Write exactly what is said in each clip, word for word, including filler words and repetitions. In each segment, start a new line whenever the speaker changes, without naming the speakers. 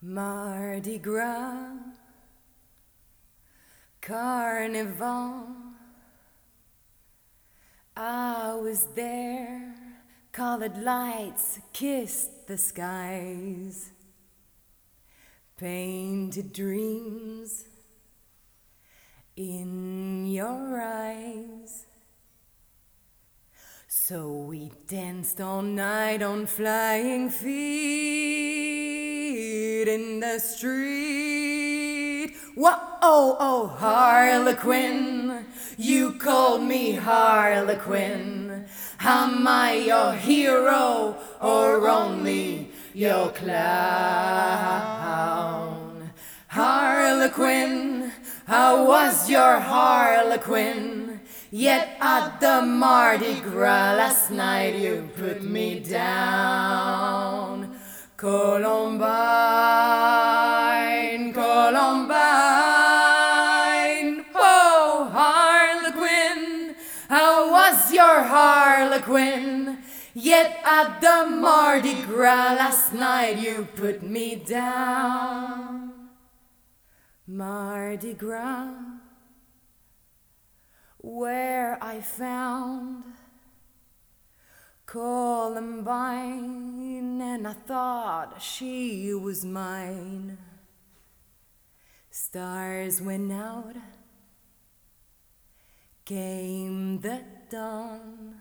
Mardi Gras, Carnival, I was there, colored lights kissed the skies, painted dreams in your eyes. So we danced all night on flying feet in the street. Whoa, oh, oh, Harlequin, you called me Harlequin. Am I your hero or only your clown? Harlequin, how was your Harlequin? Yet at the Mardi Gras last night you put me down. Columbine, Columbine, oh Harlequin, how was your Harlequin? Yet at the Mardi Gras last night you put me down. Mardi Gras, where I found Columbine, and I thought she was mine. Stars went out, came the dawn.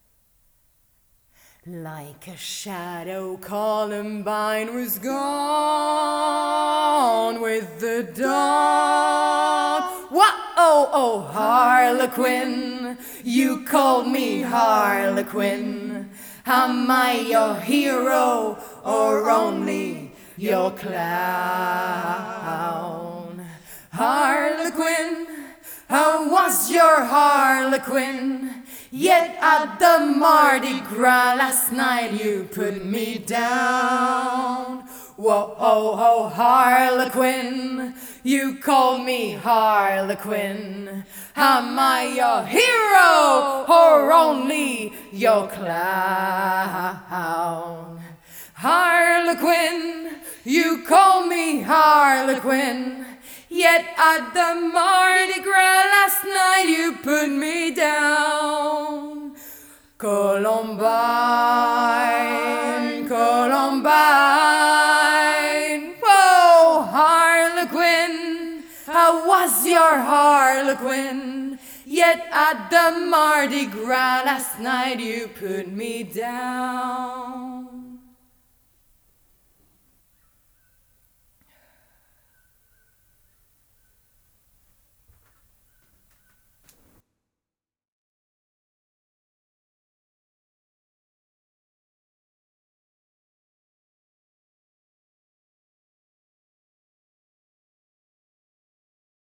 Like a shadow, Columbine was gone with the dawn. Whoa, oh, oh, Harlequin, you called me Harlequin. Am I your hero or only your clown? Harlequin, how was your Harlequin? Yet at the Mardi Gras last night you put me down. Whoa, oh, oh, Harlequin, you called me Harlequin. Am I your hero or only your clown? Harlequin, you called me Harlequin. Yet at the Mardi Gras last night you put me down. Columbine, Columbine, whoa, Harlequin, how was your Harlequin? Yet at the Mardi Gras last night you put me down.